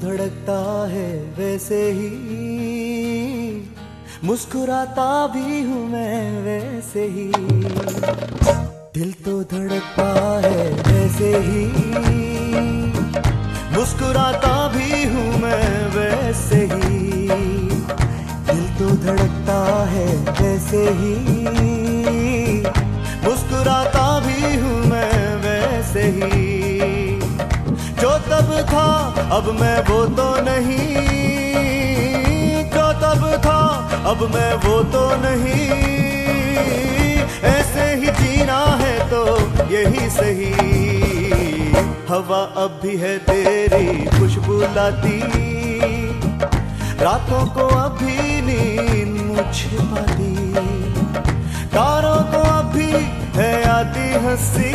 धड़कता है वैसे ही, मुस्कुराता भी हूँ मैं वैसे ही। दिल तो धड़कता है वैसे ही, मुस्कुराता भी हूँ मैं वैसे ही। दिल तो धड़कता है वैसे ही, मुस्कुराता भी हूँ मैं वैसे ही। जो तब था अब मैं वो तो नहीं, जो तब था अब मैं वो तो नहीं। ऐसे ही जीना है तो यही सही। हवा अब भी है तेरी खुशबू लाती, रातों को अभी नींद मुझे पाती। तारों को अभी है आती हंसी,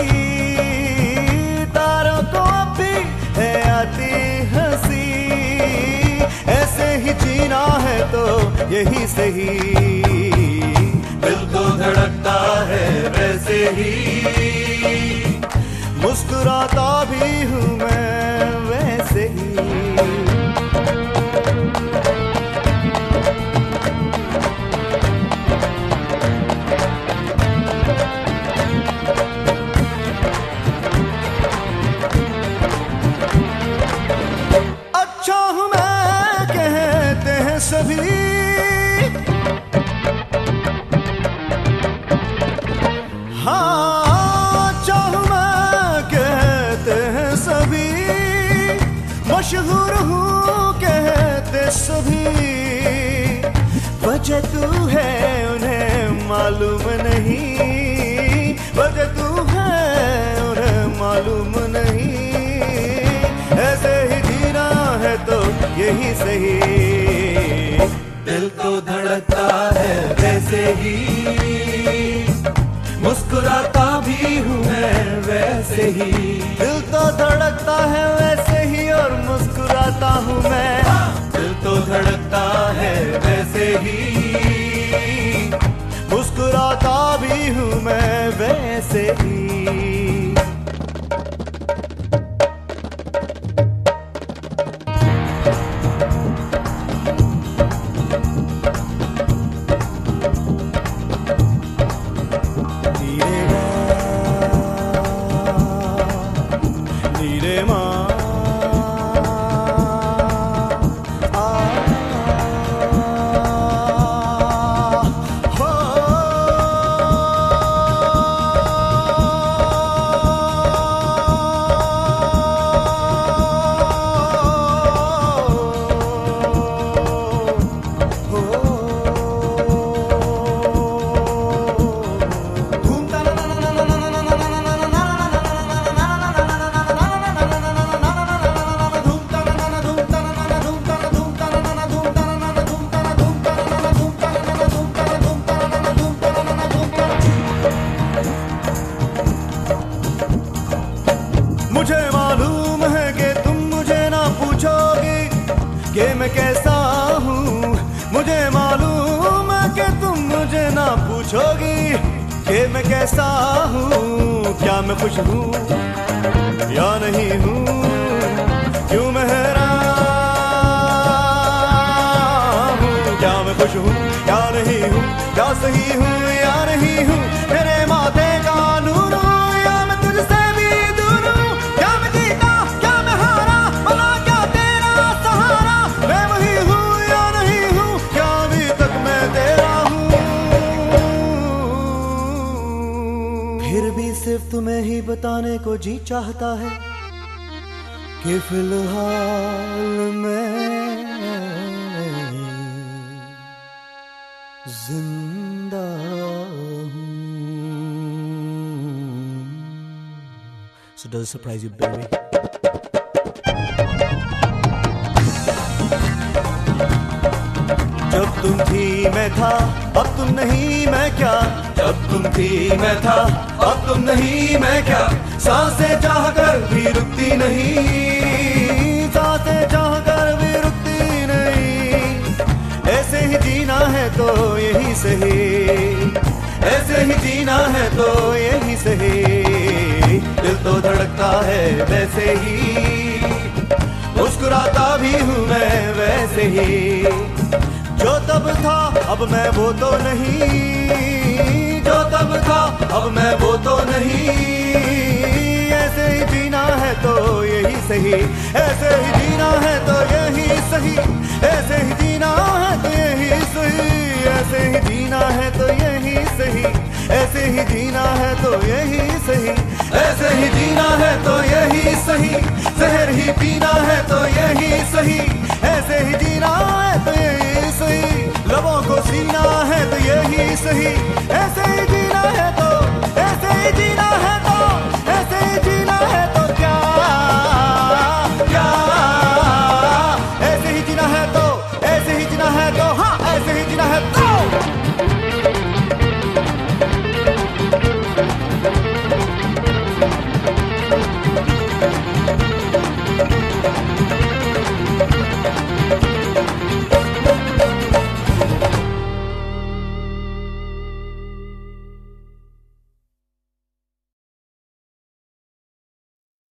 तारों को अभी है आती हंसी। ऐसे ही जीना है तो यही सही। दिल तो धड़कता है वैसे ही, मुस्कुराता भी हूँ मैं वैसे ही। सभी हाँ चाहूं मैं कहते हैं सभी, मशहूर हूँ कहते सभी। वजह तू है उन्हें मालूम नहीं, वजह तू है उन्हें मालूम नहीं। ऐसे ही जीना है तो यही सही। दिल तो धड़कता है वैसे ही, मुस्कुराता भी हूँ मैं वैसे ही। दिल तो धड़कता है वैसे ही और मुस्कुराता हूँ मैं। दिल तो धड़कता है वैसे ही, मुस्कुराता भी हूँ मैं वैसे ही। मुझे मालूम है कि तुम मुझे ना पूछोगी कि मैं कैसा हूँ। मुझे मालूम है कि तुम मुझे ना पूछोगी कि मैं कैसा हूँ। क्या मैं खुश हूँ या नहीं हूँ, क्यों मैं हैरान हूँ। क्या मैं खुश हूँ या नहीं हूँ, क्या सही हूँ या नहीं हूँ। मेरे माथे का नूर हूँ या मैं तुझसे भी दूर हूँ। क्या मैं जीता क्या मैं हारा, भला क्या तेरा सहारा। मैं वही हूँ या नहीं हूँ, क्या अभी तक मैं तेरा हूँ। फिर भी सिर्फ तुम्हें ही बताने को जी चाहता है कि फिलहाल मैं जिंदा हूँ। So does it surprise you, baby? जब तुम थी मैं था, अब तुम नहीं मैं क्या। जब तुम थी मैं था, अब तुम नहीं मैं क्या। सांसें चाह कर भी रुकती नहीं, सांसें चाह कर भी रुकती नहीं। ऐसे ही जीना है तो यही सही, ऐसे ही जीना है तो यही सही। दिल तो धड़कता है वैसे ही, मुस्कुराता भी यही। जो तब था अब मैं वो तो नहीं, जो तब था अब मैं वो तो नहीं। ऐसे ही जीना है तो यही सही, ऐसे ही जीना है तो यही सही, ऐसे ही जीना है तो यही सही, ऐसे ही जीना है तो यही सही, ऐसे ही जीना है तो यही सही, ऐसे ही जीना है तो यही सही। जहर ही पीना है तो यही सही, ऐसे ही जीना है तो यही सही। लबों को सीना है तो यही सही, ऐसे ही